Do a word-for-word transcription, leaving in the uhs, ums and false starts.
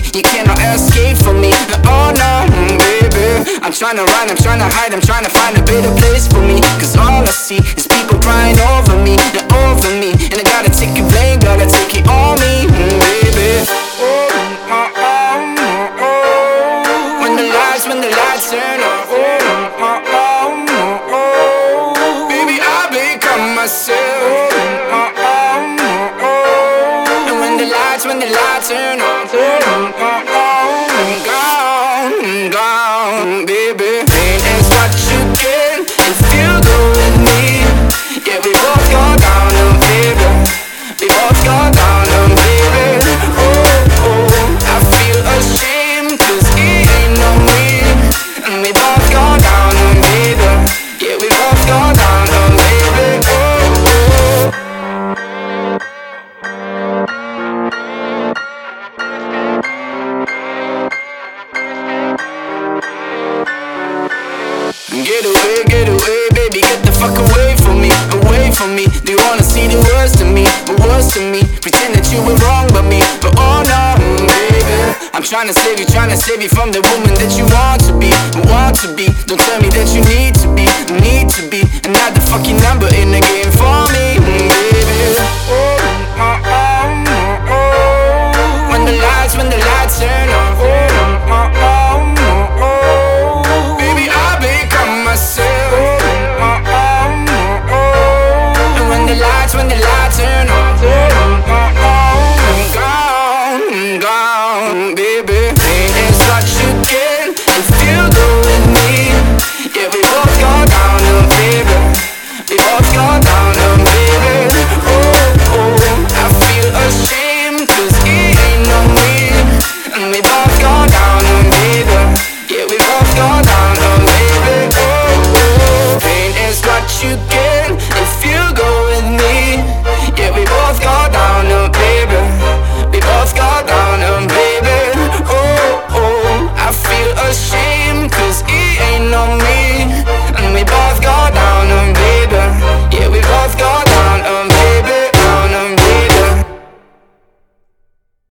You cannot escape from me. Oh no, mm, baby. I'm tryna run, I'm tryna hide, I'm tryna find a better place for me. Cause all I see is people crying over me, they're over me. And I gotta take it blame, gotta take it on me, mm, baby. Oh, oh, oh, oh, oh. When the lights, when the lights turn off. Oh, oh, oh, oh, oh. Baby, I become myself. Oh, oh, oh, oh. And when the lights, when the lights turn off. Oh, oh, oh, oh. Gone, gone, baby. Pain is what you get if you go with me. Yeah, we both go down, oh, baby. We both go down, oh, baby. Oh, oh, I feel ashamed cause it ain't no me. And we both go down, oh, baby. Yeah, we both go down, oh, baby. Oh, oh. Get away, get away, baby, get the fuck away from me, away from me. Do you wanna see the worst of me, the worst of me? Pretend that you were wrong but me, but oh no, baby. I'm tryna save you, tryna save you from the woman that you want.